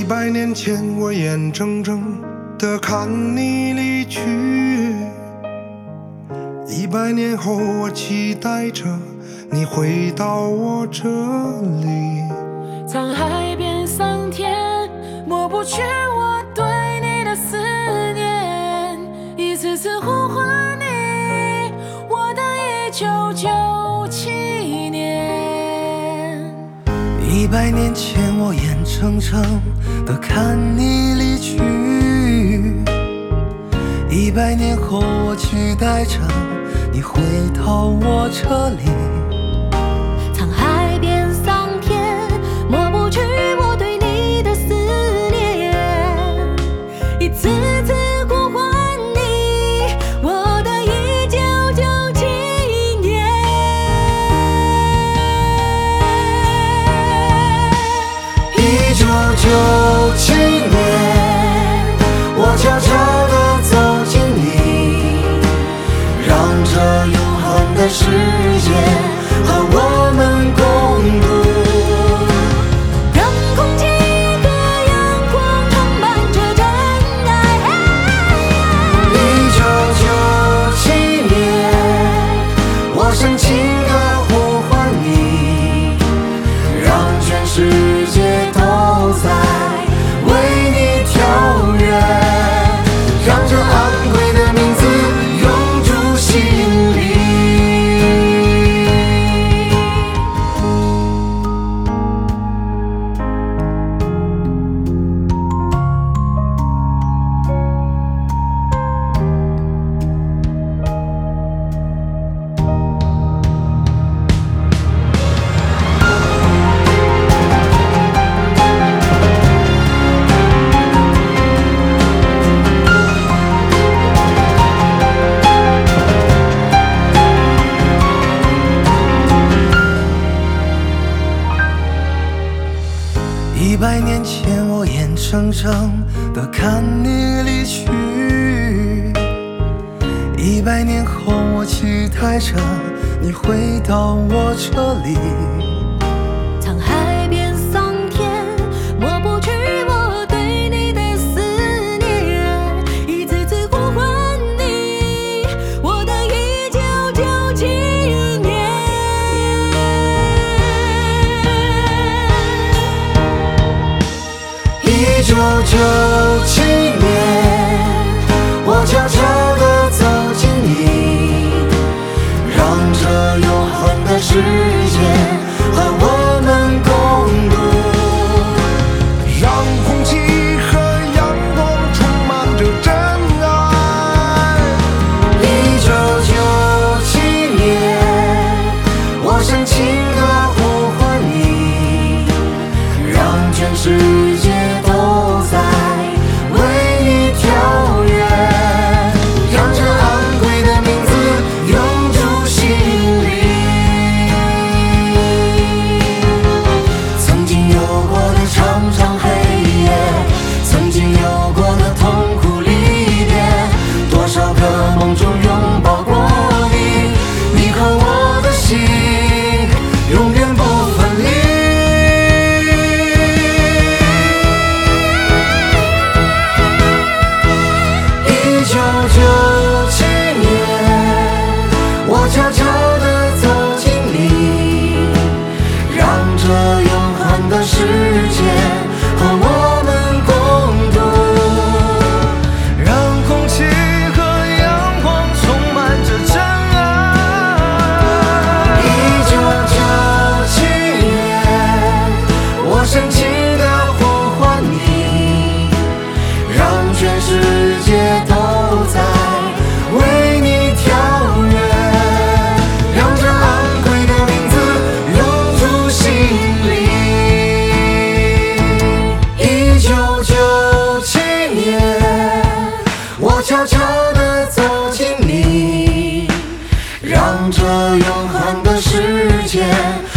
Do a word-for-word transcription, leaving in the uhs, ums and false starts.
百年前，我眼睁睁地看你离去；一百年后，我期待着你回到我这里。 沧海变桑田，抹不去我对你的思念，一次次呼唤你，我等一九九七年。 一百年前，我眼睁睁地看你离去；一百年后，我期待着你回到我这里。 沧海变桑田，抹不去我对你的思念，一次次呼唤你，我的一九九七年。 一九九七年，我悄悄地走进你，让这永恒的时间和我们共度。 让空气和阳光充满着真爱。 一九九七年，我深情地呼唤你，让全世界都在为你跳跃，让这昂贵的名字永驻心里。一百年前，我眼睁睁地看你离去；一百年后，我期待着你回到我这里。 沧海变桑田，抹不去我对你的思念，一次次呼唤你，我的一九九七年。 一九九七年，我悄悄地走进你，让这永恒的时间和我们共度。 让空气和阳光充满着真爱。 一九九七年，我深情地呼唤你，让全世界都在为你跳跃，让这昂贵的名字永驻心里。曾经有过的长长黑夜，曾经有过的痛苦离别，多少个梦中拥抱过你，你和我的心永远不分离。一九九七年，我悄悄地走进你，让这永恒的时间和我们共度。让空气和阳光充满着真爱。一九九七年，我深情地呼唤你，让全世界都在为你跳跃，让这昂贵的名字永驻心里。一九九七年，我悄悄地走进你，让这永恒的时间